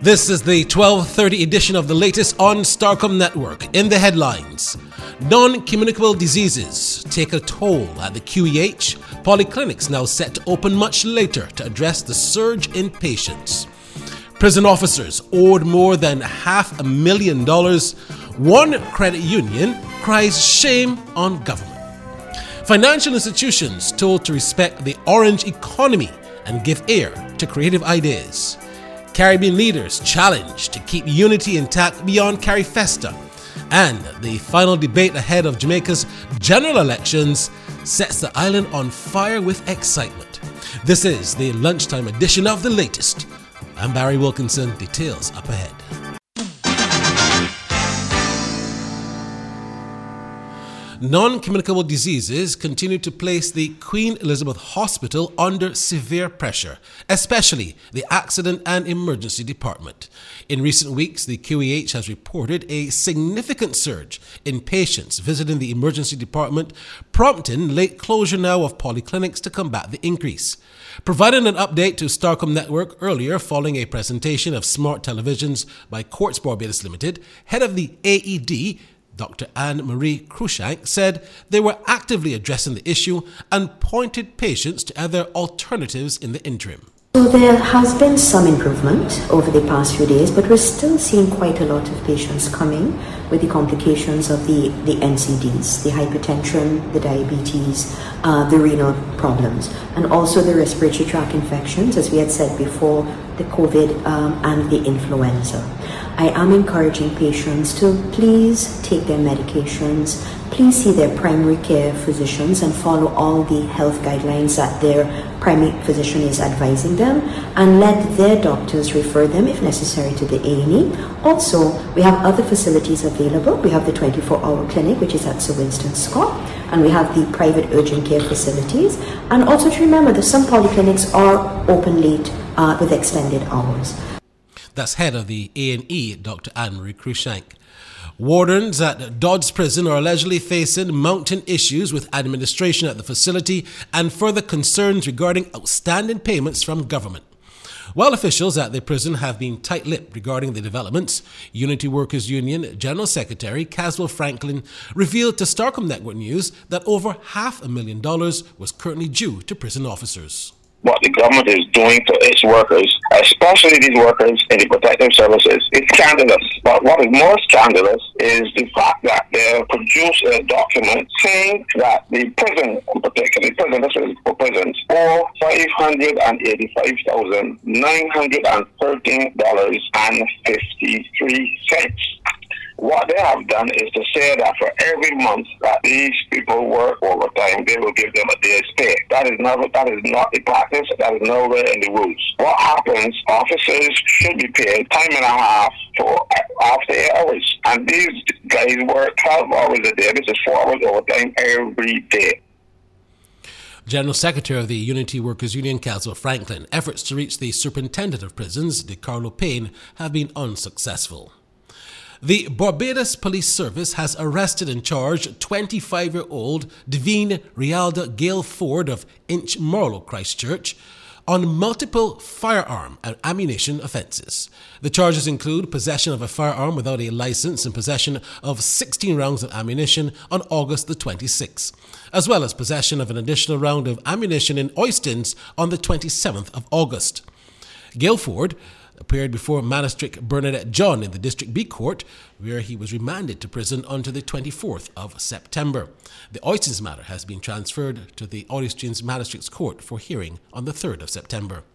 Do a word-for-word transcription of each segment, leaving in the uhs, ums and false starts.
This is the twelve thirty edition of the latest on Starcom Network. In the headlines, non-communicable diseases take a toll at the Q E H. Polyclinics now set to open much later to address the surge in patients. Prison officers owed more than half a million dollars. One credit union cries shame on government. Financial institutions told to respect the orange economy and give ear to creative ideas. Caribbean leaders challenged to keep unity intact beyond Carifesta. And the final debate ahead of Jamaica's general elections sets the island on fire with excitement. This is the lunchtime edition of the latest. I'm Barry Wilkinson. Details up ahead. Non-communicable diseases continue to place the Queen Elizabeth Hospital under severe pressure, especially the Accident and Emergency Department. In recent weeks, the Q E H has reported a significant surge in patients visiting the emergency department, prompting late closure now of polyclinics to combat the increase. Providing an update to Starcom Network earlier following a presentation of smart televisions by Quartz Barbados Limited, head of the A E D, Doctor Anne-Marie Cruikshank, said they were actively addressing the issue and pointed patients to other alternatives in the interim. So there has been some improvement over the past few days, but we're still seeing quite a lot of patients coming with the complications of the, the N C Ds, the hypertension, the diabetes, uh, the renal problems, and also the respiratory tract infections, as we had said before, the COVID um, and the influenza. I am encouraging patients to please take their medications, please see their primary care physicians and follow all the health guidelines that their primary physician is advising them, and let their doctors refer them if necessary to the A and E. Also, we have other facilities available. We have the twenty-four hour clinic, which is at Sir Winston Scott, and we have the private urgent care facilities. And also to remember that some polyclinics are open late uh, with extended hours. That's head of the A and E, Doctor Anne-Marie Cruikshank. Wardens at Dodds Prison are allegedly facing mounting issues with administration at the facility and further concerns regarding outstanding payments from government. While officials at the prison have been tight-lipped regarding the developments, Unity Workers Union General Secretary Caswell Franklin revealed to Starcom Network News that over half a million dollars was currently due to prison officers. What the government is doing to its workers, especially these workers in the protective services, is scandalous. But what is more scandalous is the fact that they produce a document saying that the prison, in particular, the prison, this is for prisons, owe five hundred eighty-five thousand nine hundred thirteen dollars and fifty-three cents. What they have done is to say that for every month that these people work overtime, they will give them a day's pay. That is not that is not the practice. That is nowhere in the rules. What happens? Officers should be paid time and a half for after eight hours, and these guys work twelve hours a day. This is four hours overtime every day. General Secretary of the Unity Workers Union, Caswell Franklin, efforts to reach the Superintendent of Prisons, DeCarlo Payne, have been unsuccessful. The Barbados Police Service has arrested and charged twenty-five-year-old Devine Rialda Gale Ford of Inchmarlow, Christchurch, on multiple firearm and ammunition offences. The charges include possession of a firearm without a license and possession of sixteen rounds of ammunition on August the twenty-sixth, as well as possession of an additional round of ammunition in Oistins on the twenty-seventh of August. Gale Ford appeared before Magistrate Bernadette John in the District B Court, where he was remanded to prison until the twenty-fourth of September. The Oistins matter has been transferred to the Oistins Magistrates Court for hearing on the third of September.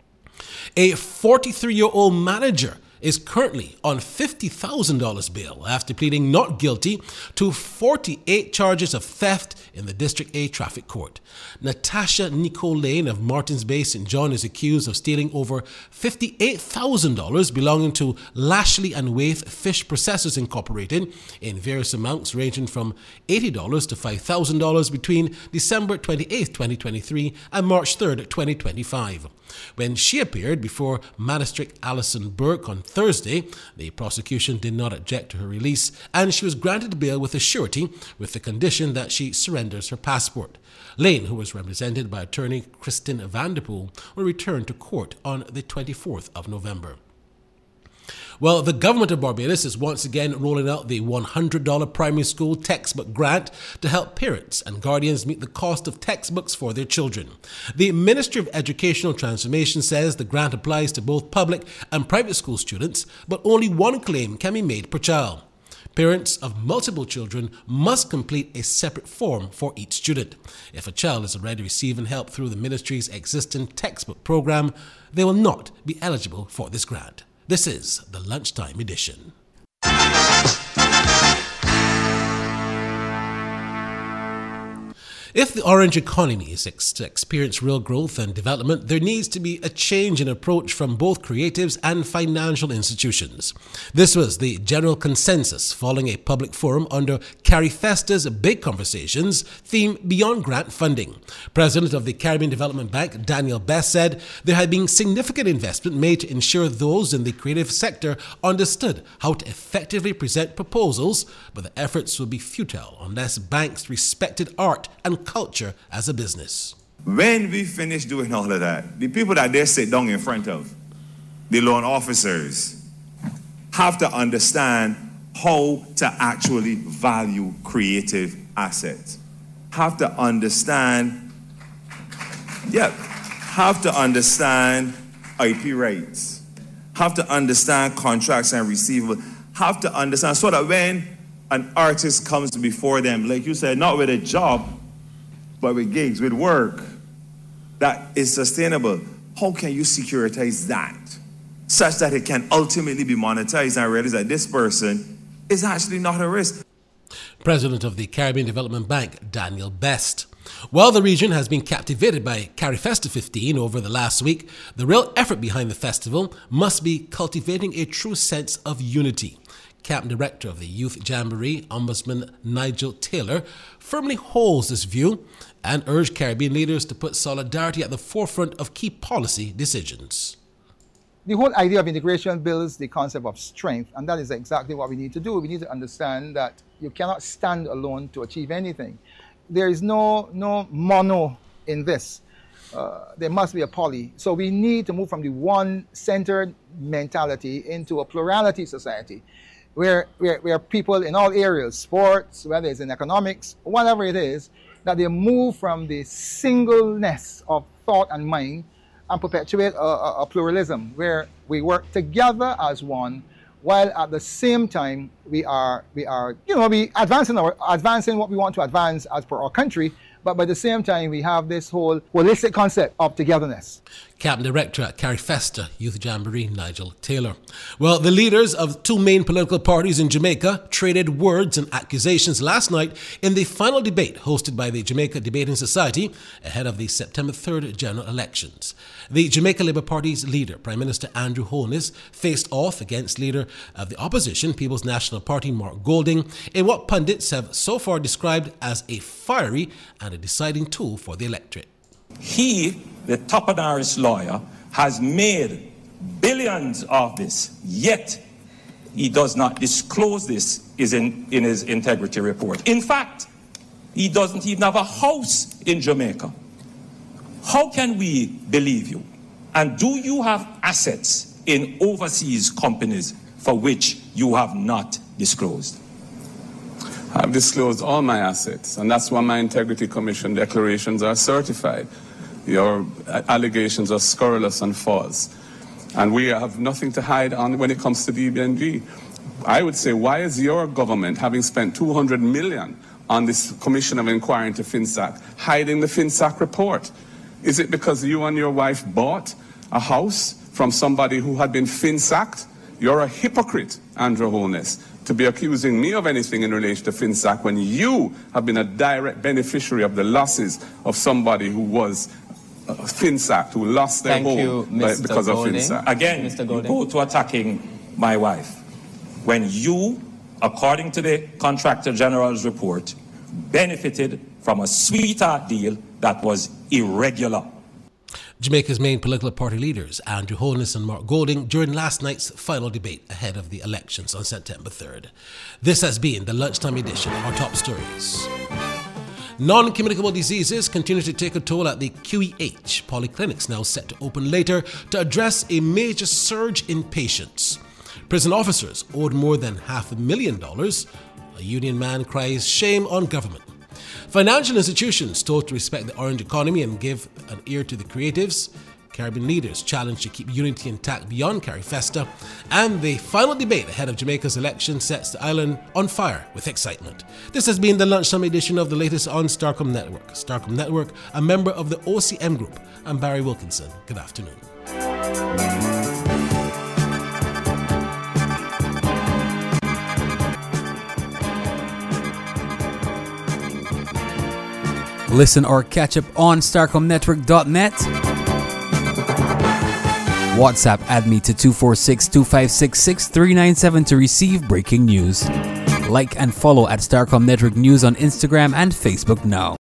A forty-three-year-old manager is currently on fifty thousand dollars bail after pleading not guilty to forty-eight charges of theft in the District A Traffic Court. Natasha Nicole Lane of Martins Bay, Saint John is accused of stealing over fifty-eight thousand dollars belonging to Lashley and Waith Fish Processors Incorporated in various amounts ranging from eighty dollars to five thousand dollars between December twenty-eighth, twenty twenty-three and March third, twenty twenty-five. When she appeared before Magistrate Alison Burke on Thursday, the prosecution did not object to her release, and she was granted bail with a surety with the condition that she surrenders her passport. Lane, who was represented by attorney Kristen Vanderpool, will return to court on the twenty-fourth of November. Well, the government of Barbados is once again rolling out the one hundred dollars primary school textbook grant to help parents and guardians meet the cost of textbooks for their children. The Ministry of Educational Transformation says the grant applies to both public and private school students, but only one claim can be made per child. Parents of multiple children must complete a separate form for each student. If a child is already receiving help through the ministry's existing textbook program, they will not be eligible for this grant. This is the Lunchtime Edition. If the orange economy is ex- to experience real growth and development, there needs to be a change in approach from both creatives and financial institutions. This was the general consensus following a public forum under CARIFESTA's Big Conversations theme Beyond Grant Funding. President of the Caribbean Development Bank, Daniel Best, said there had been significant investment made to ensure those in the creative sector understood how to effectively present proposals, but the efforts would be futile unless banks respected art and culture as a business. When we finish doing all of that, the people that they sit down in front of, the loan officers, have to understand how to actually value creative assets. Have to understand, yeah, have to understand I P rights. Have to understand contracts and receivables. Have to understand so that when an artist comes before them, like you said, not with a job, but with gigs, with work that is sustainable, how can you securitize that such that it can ultimately be monetized and realize that this person is actually not a risk? President of the Caribbean Development Bank, Daniel Best. While the region has been captivated by CARIFESTA fifteen over the last week, the real effort behind the festival must be cultivating a true sense of unity. Camp Director of the Youth Jamboree, Ombudsman Nigel Taylor, firmly holds this view and urged Caribbean leaders to put solidarity at the forefront of key policy decisions. The whole idea of integration builds the concept of strength, and that is exactly what we need to do. We need to understand that you cannot stand alone to achieve anything. There is no, no mono in this. Uh, there must be a poly. So we need to move from the one-centered mentality into a plurality society. Where, where, where people in all areas, sports, whether it's in economics, whatever it is, that they move from the singleness of thought and mind and perpetuate a, a, a pluralism where we work together as one, while at the same time we are, we are, you know, we advancing our, advancing what we want to advance as per our country, but by the same time we have this whole holistic concept of togetherness. Camp Director at CARIFESTA Youth Jamboree, Nigel Taylor. Well, the leaders of two main political parties in Jamaica traded words and accusations last night in the final debate hosted by the Jamaica Debating Society ahead of the September third general elections. The Jamaica Labour Party's leader, Prime Minister Andrew Holness, faced off against leader of the opposition, People's National Party, Mark Golding, in what pundits have so far described as a fiery and a deciding tool for the electorate. He, the Toponaris lawyer, has made billions of this, yet he does not disclose this is in, in his integrity report. In fact, he doesn't even have a house in Jamaica. How can we believe you? And do you have assets in overseas companies for which you have not disclosed? I've disclosed all my assets, and that's why my Integrity Commission declarations are certified. Your allegations are scurrilous and false. And we have nothing to hide on when it comes to D B N G. I would say, why is your government, having spent two hundred million dollars on this Commission of Inquiry into FinSac, hiding the FinSac report? Is it because you and your wife bought a house from somebody who had been FinSacked? You're a hypocrite, Andrew Holness, to be accusing me of anything in relation to FinSac when you have been a direct beneficiary of the losses of somebody who was uh, FinSac, who lost their Thank home you, by, because Golding. of FinSac. Again, Mister you go to attacking my wife when you, according to the Contractor General's report, benefited from a sweetheart deal that was irregular. Jamaica's main political party leaders, Andrew Holness and Mark Golding, during last night's final debate ahead of the elections on September third. This has been the Lunchtime Edition of our top stories. Non-communicable diseases continue to take a toll at the Q E H. Polyclinics now set to open later to address a major surge in patients. Prison officers owed more than half a million dollars. A union man cries shame on government. Financial institutions told to respect the orange economy and give an ear to the creatives. Caribbean leaders challenged to keep unity intact beyond CariFesta. And the final debate ahead of Jamaica's election sets the island on fire with excitement. This has been the lunchtime edition of the latest on Starcom Network. Starcom Network, a member of the O C M Group. I'm Barry Wilkinson. Good afternoon. Listen or catch up on starcom network dot net. WhatsApp add me to two four six, two five six, six three nine seven to receive breaking news. Like and follow at Starcom Network News on Instagram and Facebook now.